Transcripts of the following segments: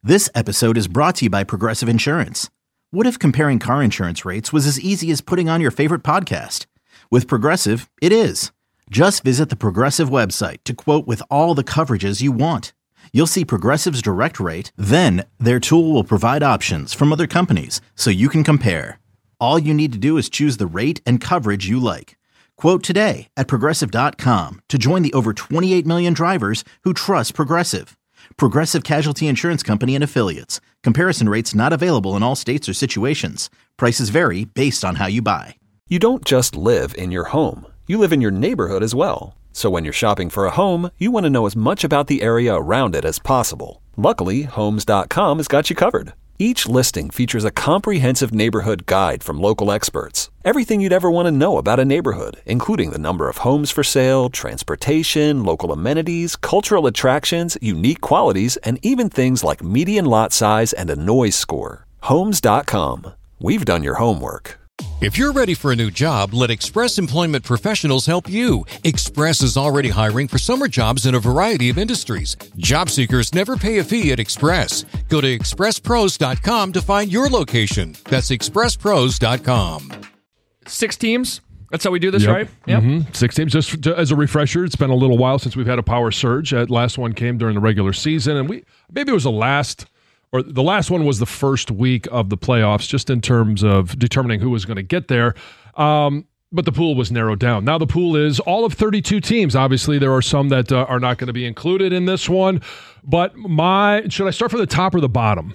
This episode is brought to you by Progressive Insurance. What if comparing car insurance rates was as easy as putting on your favorite podcast? With Progressive, it is. Just visit the Progressive website to quote with all the coverages you want. You'll see Progressive's direct rate, then their tool will provide options from other companies so you can compare. All you need to do is choose the rate and coverage you like. Quote today at Progressive.com to join the over 28 million drivers who trust Progressive. Progressive Casualty Insurance Company and Affiliates. Comparison rates not available in all states or situations. Prices vary based on how you buy. You don't just live in your home. You live in your neighborhood as well. So when you're shopping for a home, you want to know as much about the area around it as possible. Luckily, Homes.com has got you covered. Each listing features a comprehensive neighborhood guide from local experts. Everything you'd ever want to know about a neighborhood, including the number of homes for sale, transportation, local amenities, cultural attractions, unique qualities, and even things like median lot size and a noise score. Homes.com. We've done your homework. If you're ready for a new job, let Express Employment Professionals help you. Express is already hiring for summer jobs in a variety of industries. Job seekers never pay a fee at Express. Go to expresspros.com to find your location. That's expresspros.com. 6 teams. That's how we do this, right? Yep. Mm-hmm. 6 teams. Just as a refresher, it's been a little while since we've had a power surge. That last one came during the regular season, and maybe it was the last one was the first week of the playoffs, just in terms of determining who was going to get there. But the pool was narrowed down. Now the pool is all of 32 teams. Obviously, there are some that are not going to be included in this one. But should I start from the top or the bottom?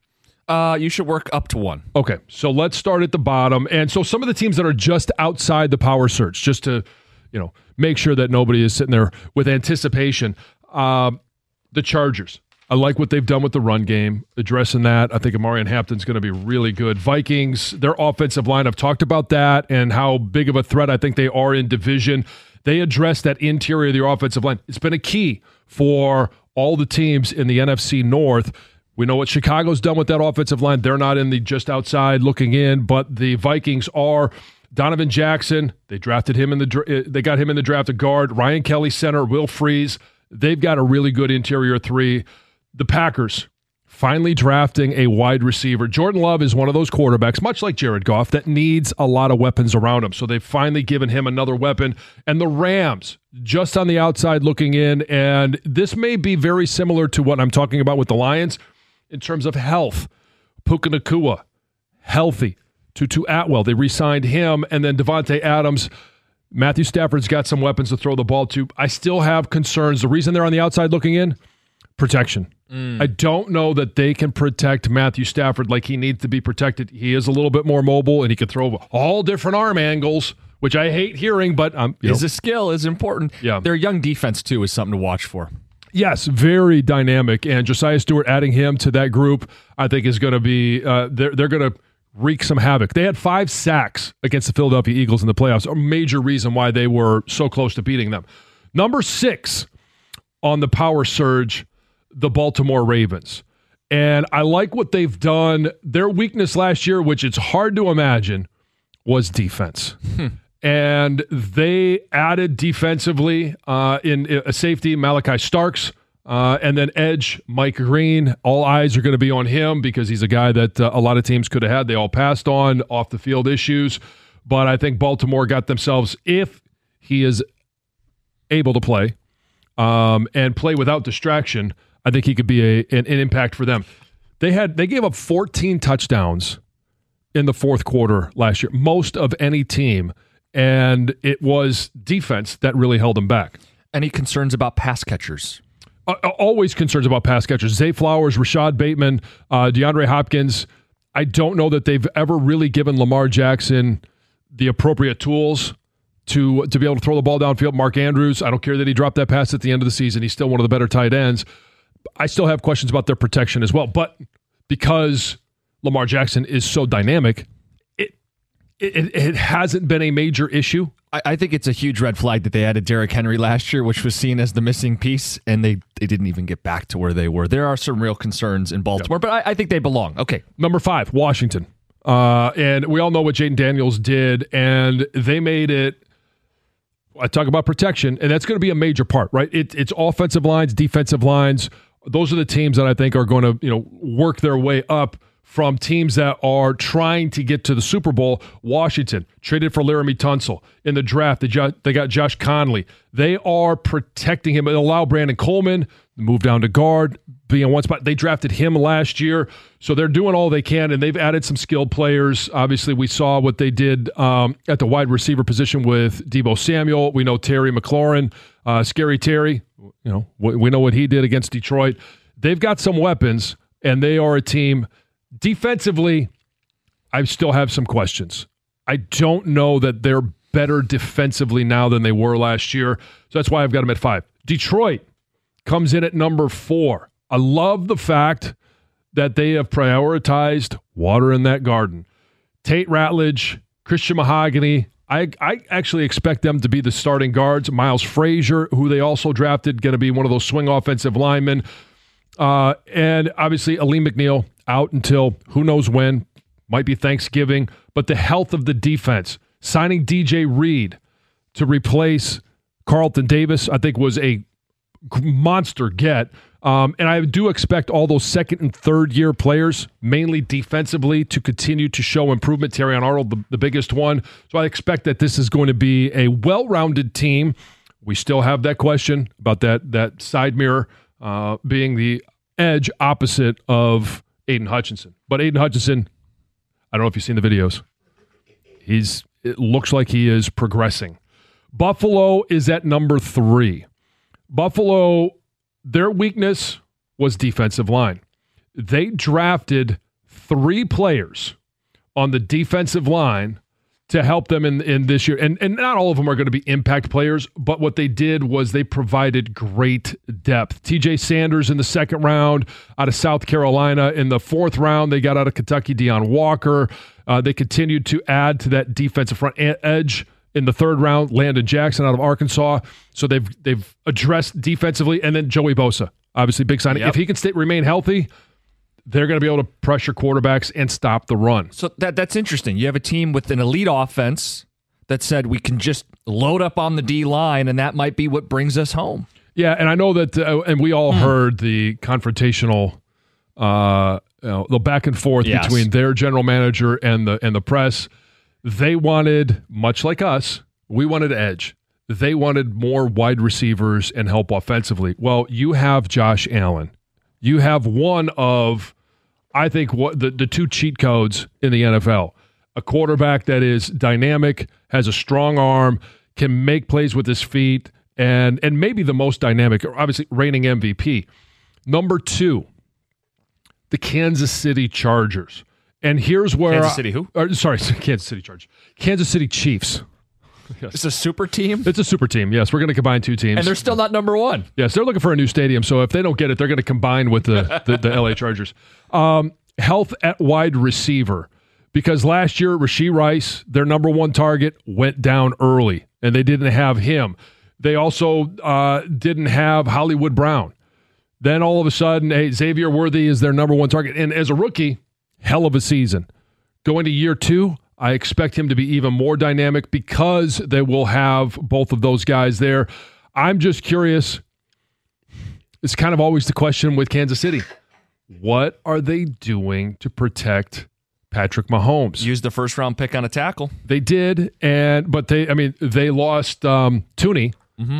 You should work up to 1. Okay, so let's start at the bottom. And so some of the teams that are just outside the power surge, just to make sure that nobody is sitting there with anticipation. The Chargers. I like what they've done with the run game, addressing that. I think Amarian Hampton's going to be really good. Vikings, their offensive line, I've talked about that and how big of a threat I think they are in division. They address that interior of their offensive line. It's been a key for all the teams in the NFC North. We know what Chicago's done with that offensive line. They're not in the just outside looking in, but the Vikings are. Donovan Jackson, they drafted him they got him in the draft, a guard. Ryan Kelly, center. Will Freeze. They've got a really good interior 3. The Packers finally drafting a wide receiver. Jordan Love is one of those quarterbacks, much like Jared Goff, that needs a lot of weapons around him. So they've finally given him another weapon. And the Rams, just on the outside looking in, and this may be very similar to what I'm talking about with the Lions in terms of health. Puka Nacua, healthy. Tutu Atwell, they re-signed him. And then Devontae Adams. Matthew Stafford's got some weapons to throw the ball to. I still have concerns. The reason they're on the outside looking in, protection. I don't know that they can protect Matthew Stafford like he needs to be protected. He is a little bit more mobile, and he can throw all different arm angles, which I hate hearing, but his skill is important. Yeah. Their young defense, too, is something to watch for. Yes, very dynamic, and Josiah Stewart adding him to that group, I think is going to be they're going to wreak some havoc. They had 5 sacks against the Philadelphia Eagles in the playoffs, a major reason why they were so close to beating them. Number 6 on the power surge, the Baltimore Ravens. And I like what they've done. Their weakness last year, which it's hard to imagine, was defense. And they added defensively in a safety, Malachi Starks, and then edge, Mike Green. All eyes are going to be on him because he's a guy that a lot of teams could have had. They all passed on off the field issues. But I think Baltimore got themselves, if he is able to play and play without distraction, I think he could be an impact for them. They gave up 14 touchdowns in the fourth quarter last year, most of any team, and it was defense that really held them back. Any concerns about pass catchers? Always concerns about pass catchers. Zay Flowers, Rashad Bateman, DeAndre Hopkins. I don't know that they've ever really given Lamar Jackson the appropriate tools to be able to throw the ball downfield. Mark Andrews, I don't care that he dropped that pass at the end of the season. He's still one of the better tight ends. I still have questions about their protection as well. But because Lamar Jackson is so dynamic, it hasn't been a major issue. I think it's a huge red flag that they added Derrick Henry last year, which was seen as the missing piece, and they didn't even get back to where they were. There are some real concerns in Baltimore, but I think they belong. Okay. Number 5, Washington. And we all know what Jaden Daniels did, and they made it. I talk about protection, and that's going to be a major part, right? It's offensive lines, defensive lines those are the teams that I think are going to, work their way up from teams that are trying to get to the Super Bowl. Washington traded for Laramie Tunsil. In the draft, they got Josh Conley. They are protecting him. They allow Brandon Coleman to move down to guard, be in one spot. They drafted him last year, so they're doing all they can, and they've added some skilled players. Obviously, we saw what they did at the wide receiver position with Deebo Samuel. We know Terry McLaurin, Scary Terry. We know what he did against Detroit. They've got some weapons, and they are a team. Defensively, I still have some questions. I don't know that they're better defensively now than they were last year, so that's why I've got them at 5. Detroit comes in at number 4. I love the fact that they have prioritized water in that garden. Tate Ratledge, Christian Mahogany. I actually expect them to be the starting guards. Miles Frazier, who they also drafted, going to be one of those swing offensive linemen. And obviously, Aleem McNeil out until who knows when. Might be Thanksgiving. But the health of the defense, signing DJ Reed to replace Carlton Davis, I think was a monster get. And I do expect all those second and third year players, mainly defensively, to continue to show improvement. Terrion Arnold, the biggest one. So I expect that this is going to be a well-rounded team. We still have that question about that side mirror being the edge opposite of Aiden Hutchinson. But Aiden Hutchinson, I don't know if you've seen the videos. It looks like he is progressing. Buffalo is at number 3. Buffalo, their weakness was defensive line. They drafted 3 players on the defensive line to help them in this year. And not all of them are going to be impact players, but what they did was they provided great depth. TJ Sanders in the 2nd round out of South Carolina. In the 4th round, they got out of Kentucky Deion Walker. They continued to add to that defensive front edge. In the 3rd round, Landon Jackson out of Arkansas. So they've addressed defensively. And then Joey Bosa, obviously big signing. Yep. If he can remain healthy, they're going to be able to pressure quarterbacks and stop the run. So that's interesting. You have a team with an elite offense that said we can just load up on the D-line, and that might be what brings us home. Yeah, and I know that, and we all heard the confrontational, the back and forth between their general manager and the press. They wanted, much like us, we wanted edge. They wanted more wide receivers and help offensively. Well, you have Josh Allen. You have one of, I think, what the 2 cheat codes in the NFL. A quarterback that is dynamic, has a strong arm, can make plays with his feet, and maybe the most dynamic, obviously reigning MVP. Number 2, the Kansas City Chargers. And here's where Kansas City who? Kansas City Chargers. Kansas City Chiefs. Yes. It's a super team? It's a super team, yes. We're going to combine 2 teams. And they're still not number 1. Yes, they're looking for a new stadium, so if they don't get it, they're going to combine with the LA Chargers. Health at wide receiver. Because last year, Rashee Rice, their number 1 target, went down early, and they didn't have him. They also didn't have Hollywood Brown. Then all of a sudden, Xavier Worthy is their number 1 target. And as a rookie, hell of a season. Going to year 2, I expect him to be even more dynamic because they will have both of those guys there. I'm just curious. It's kind of always the question with Kansas City. What are they doing to protect Patrick Mahomes? Used the 1st-round pick on a tackle. They did, but they lost Tooney.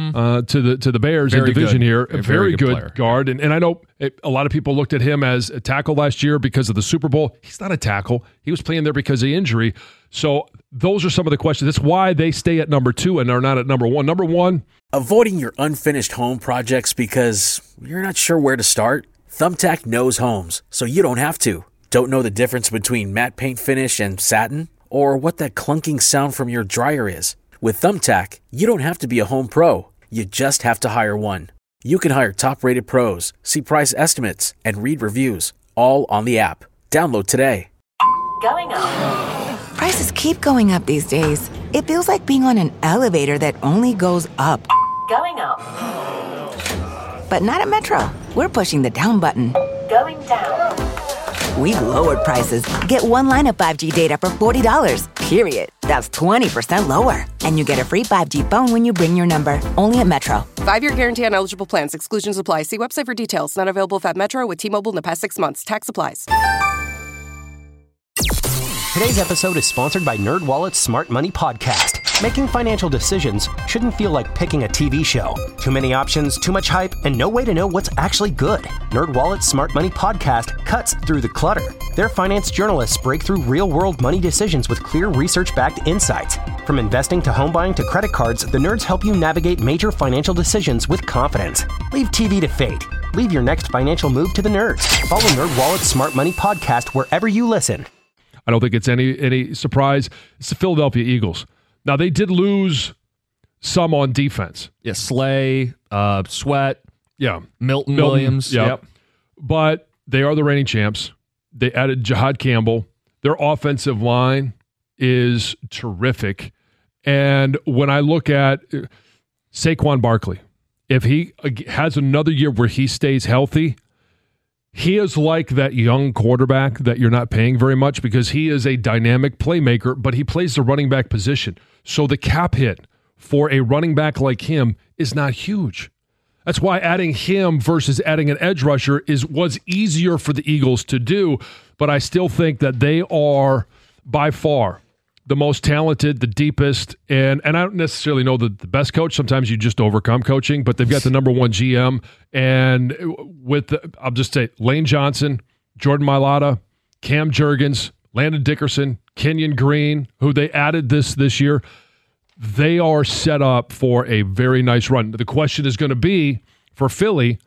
To the Bears in division here. A very good guard. And I know a lot of people looked at him as a tackle last year because of the Super Bowl. He's not a tackle. He was playing there because of injury. So those are some of the questions. That's why they stay at number 2 and are not at number 1. Number 1. Avoiding your unfinished home projects because you're not sure where to start? Thumbtack knows homes, so you don't have to. Don't know the difference between matte paint finish and satin? Or what that clunking sound from your dryer is? With Thumbtack, you don't have to be a home pro. You just have to hire one. You can hire top-rated pros, see price estimates, and read reviews, all on the app. Download today. Going up. Prices keep going up these days. It feels like being on an elevator that only goes up. Going up. But not at Metro. We're pushing the down button. Going down. We've lowered prices. Get 1 line of 5G data for $40. period. That's 20% lower. And you get a free 5G phone when you bring your number. Only at Metro. 5-year guarantee on eligible plans. Exclusions apply. See website for details. Not available at Metro with T-Mobile in the past 6 months. Tax applies. Today's episode is sponsored by NerdWallet's Smart Money Podcast. Making financial decisions shouldn't feel like picking a TV show. Too many options, too much hype, and no way to know what's actually good. NerdWallet's Smart Money Podcast cuts through the clutter. Their finance journalists break through real-world money decisions with clear research-backed insights. From investing to home buying to credit cards, the nerds help you navigate major financial decisions with confidence. Leave TV to fate. Leave your next financial move to the nerds. Follow NerdWallet's Smart Money Podcast wherever you listen. I don't think it's any surprise. It's the Philadelphia Eagles. Now, they did lose some on defense. Yeah, Slay, Sweat, Milton Williams. Yep. But they are the reigning champs. They added Jihad Campbell. Their offensive line is terrific. And when I look at Saquon Barkley, if he has another year where he stays healthy, he is like that young quarterback that you're not paying very much because he is a dynamic playmaker, but he plays the running back position. So the cap hit for a running back like him is not huge. That's why adding him versus adding an edge rusher was easier for the Eagles to do, but I still think that they are by far the most talented, the deepest, and I don't necessarily know the best coach. Sometimes you just overcome coaching, but they've got the number one GM. And I'll just say Lane Johnson, Jordan Mailata, Cam Jurgens, Landon Dickerson, Kenyon Green, who they added this year. They are set up for a very nice run. The question is going to be for Philly,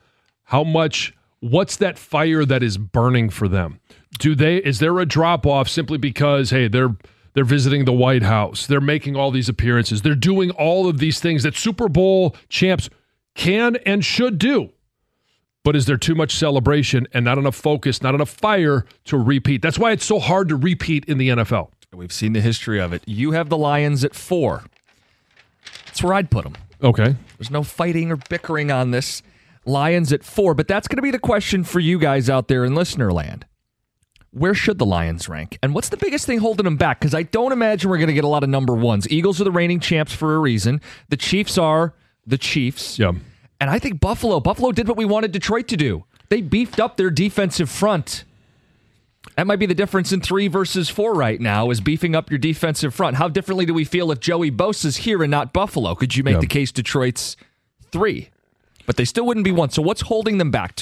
what's that fire that is burning for them? Is there a drop off simply because, hey, they're visiting the White House. They're making all these appearances. They're doing all of these things that Super Bowl champs can and should do. But is there too much celebration and not enough focus, not enough fire to repeat? That's why it's so hard to repeat in the NFL. We've seen the history of it. You have the Lions at 4. That's where I'd put them. Okay. There's no fighting or bickering on this. Lions at 4. But that's going to be the question for you guys out there in listener land. Where should the Lions rank? And what's the biggest thing holding them back? Because I don't imagine we're going to get a lot of number ones. Eagles are the reigning champs for a reason. The Chiefs are the Chiefs. Yeah. And I think Buffalo did what we wanted Detroit to do. They beefed up their defensive front. That might be the difference in 3 versus 4 right now, is beefing up your defensive front. How differently do we feel if Joey Bosa's here and not Buffalo? Could you make the case Detroit's 3? But they still wouldn't be 1. So what's holding them back?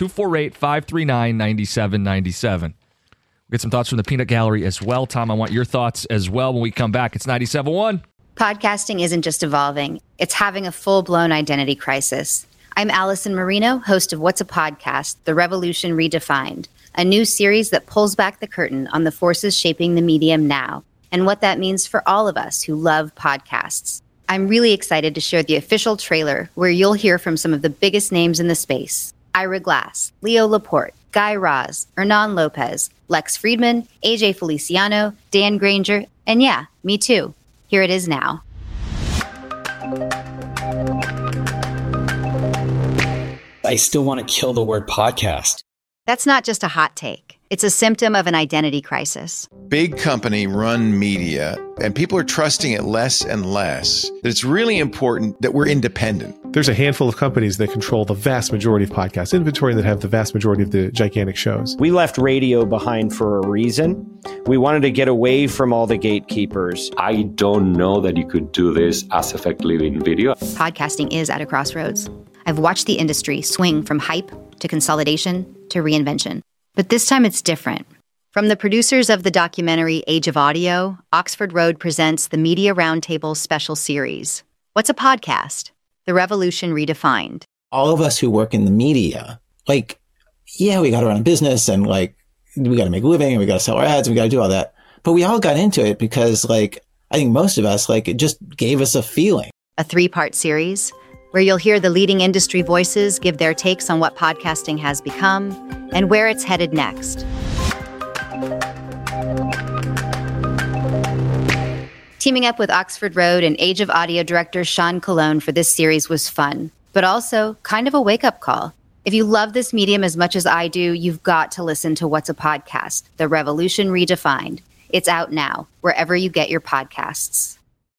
248-539-9797. We'll get some thoughts from the Peanut Gallery as well. Tom, I want your thoughts as well when we come back. It's 97.1. Podcasting isn't just evolving. It's having a full-blown identity crisis. I'm Allison Marino, host of What's a Podcast? The Revolution Redefined, a new series that pulls back the curtain on the forces shaping the medium now and what that means for all of us who love podcasts. I'm really excited to share the official trailer where you'll hear from some of the biggest names in the space. Ira Glass, Leo Laporte, Guy Raz, Hernan Lopez, Lex Friedman, AJ Feliciano, Dan Granger, and yeah, me too. Here it is now. I still want to kill the word podcast. That's not just a hot take. It's a symptom of an identity crisis. Big company run media, and people are trusting it less and less. It's really important that we're independent. There's a handful of companies that control the vast majority of podcast inventory that have the vast majority of the gigantic shows. We left radio behind for a reason. We wanted to get away from all the gatekeepers. I don't know that you could do this as effectively in video. Podcasting is at a crossroads. I've watched the industry swing from hype to consolidation to reinvention. But this time it's different. From the producers of the documentary Age of Audio, Oxford Road presents the Media Roundtable special series. What's a podcast? The Revolution Redefined. All of us who work in the media, we got to run a business and we got to make a living and we got to sell our ads and we got to do all that. But we all got into it because I think most of us, it just gave us a feeling. A 3-part series where you'll hear the leading industry voices give their takes on what podcasting has become and where it's headed next. Teaming up with Oxford Road and Age of Audio director Sean Colon for this series was fun, but also kind of a wake-up call. If you love this medium as much as I do, you've got to listen to What's a Podcast? The Revolution Redefined. It's out now, wherever you get your podcasts.